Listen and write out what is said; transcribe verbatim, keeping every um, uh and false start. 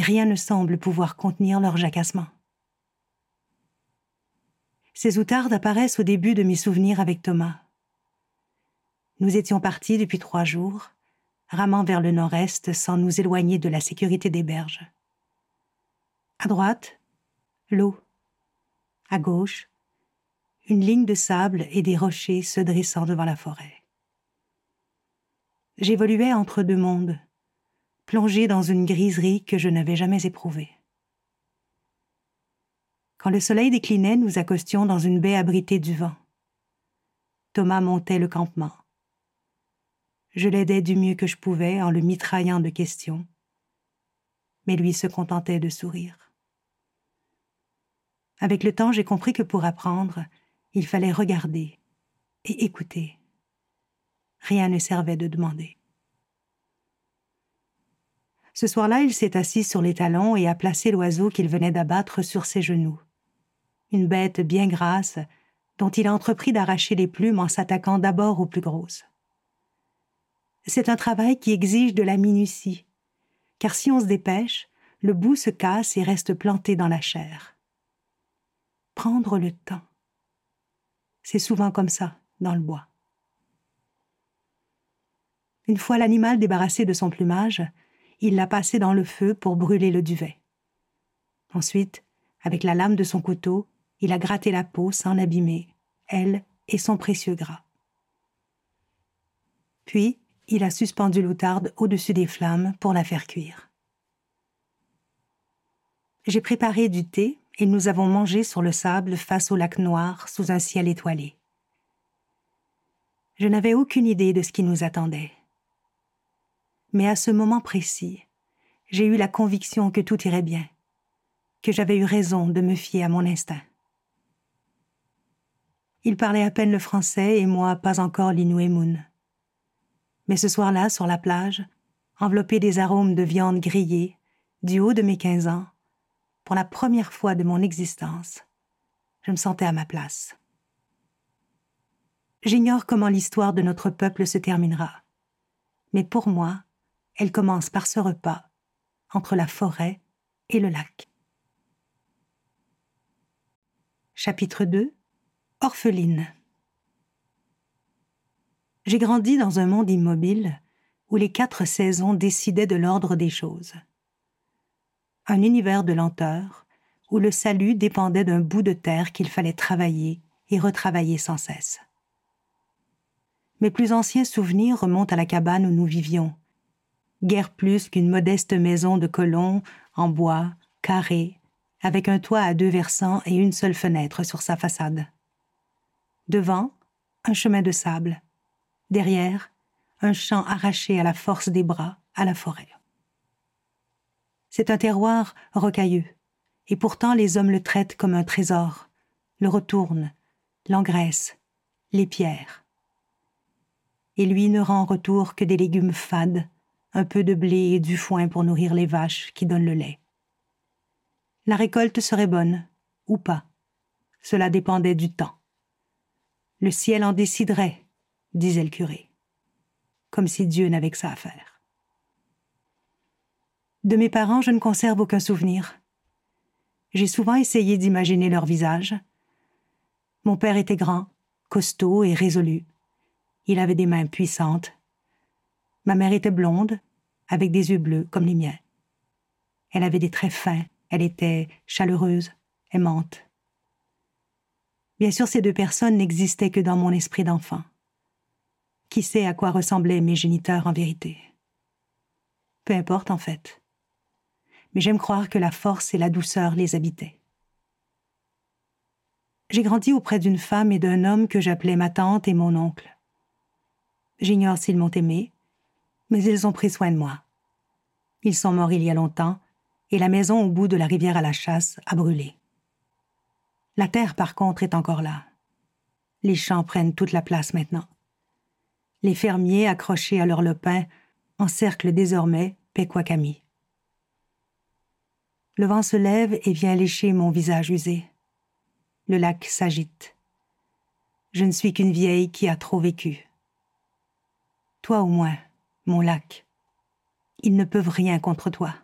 Rien ne semble pouvoir contenir leur jacassement. Ces outardes apparaissent au début de mes souvenirs avec Thomas. Nous étions partis depuis trois jours, ramant vers le nord-est sans nous éloigner de la sécurité des berges. À droite, l'eau. À gauche, une ligne de sable et des rochers se dressant devant la forêt. J'évoluais entre deux mondes, plongé dans une griserie que je n'avais jamais éprouvée. Quand le soleil déclinait, nous accostions dans une baie abritée du vent. Thomas montait le campement. Je l'aidais du mieux que je pouvais en le mitraillant de questions, mais lui se contentait de sourire. Avec le temps, j'ai compris que pour apprendre, il fallait regarder et écouter. Rien ne servait de demander. Ce soir-là, il s'est assis sur les talons et a placé l'oiseau qu'il venait d'abattre sur ses genoux. Une bête bien grasse, dont il a entrepris d'arracher les plumes en s'attaquant d'abord aux plus grosses. C'est un travail qui exige de la minutie, car si on se dépêche, le bout se casse et reste planté dans la chair. Prendre le temps. C'est souvent comme ça, dans le bois. Une fois l'animal débarrassé de son plumage, il l'a passé dans le feu pour brûler le duvet. Ensuite, avec la lame de son couteau, il a gratté la peau sans l'abîmer, elle et son précieux gras. Puis, il a suspendu l'outarde au-dessus des flammes pour la faire cuire. J'ai préparé du thé et nous avons mangé sur le sable face au lac noir sous un ciel étoilé. Je n'avais aucune idée de ce qui nous attendait. Mais à ce moment précis, j'ai eu la conviction que tout irait bien, que j'avais eu raison de me fier à mon instinct. Il parlait à peine le français et moi pas encore l'inuemun. Mais ce soir-là, sur la plage, enveloppé des arômes de viande grillée, du haut de mes quinze ans, pour la première fois de mon existence, je me sentais à ma place. J'ignore comment l'histoire de notre peuple se terminera, mais pour moi, elle commence par ce repas, entre la forêt et le lac. Chapitre deux. Orpheline. J'ai grandi dans un monde immobile où les quatre saisons décidaient de l'ordre des choses. Un univers de lenteur où le salut dépendait d'un bout de terre qu'il fallait travailler et retravailler sans cesse. Mes plus anciens souvenirs remontent à la cabane où nous vivions, guère plus qu'une modeste maison de colons en bois, carrée, avec un toit à deux versants et une seule fenêtre sur sa façade. Devant, un chemin de sable. Derrière, un champ arraché à la force des bras à la forêt. C'est un terroir rocailleux, et pourtant les hommes le traitent comme un trésor, le retournent, l'engraissent, l'épierrent. Et lui ne rend en retour que des légumes fades, un peu de blé et du foin pour nourrir les vaches qui donnent le lait. La récolte serait bonne, ou pas. Cela dépendait du temps. Le ciel en déciderait, disait le curé. Comme si Dieu n'avait que ça à faire. De mes parents, je ne conserve aucun souvenir. J'ai souvent essayé d'imaginer leur visage. Mon père était grand, costaud et résolu. Il avait des mains puissantes. Ma mère était blonde, avec des yeux bleus comme les miens. Elle avait des traits fins, elle était chaleureuse, aimante. Bien sûr, ces deux personnes n'existaient que dans mon esprit d'enfant. Qui sait à quoi ressemblaient mes géniteurs en vérité? Peu importe, en fait. Mais j'aime croire que la force et la douceur les habitaient. J'ai grandi auprès d'une femme et d'un homme que j'appelais ma tante et mon oncle. J'ignore s'ils m'ont aimé, mais ils ont pris soin de moi. Ils sont morts il y a longtemps, et la maison au bout de la rivière à la chasse a brûlé. La terre, par contre, est encore là. Les champs prennent toute la place maintenant. Les fermiers, accrochés à leur lopin, encerclent désormais Pequawakami. Le vent se lève et vient lécher mon visage usé. Le lac s'agite. Je ne suis qu'une vieille qui a trop vécu. Toi au moins, mon lac, ils ne peuvent rien contre toi.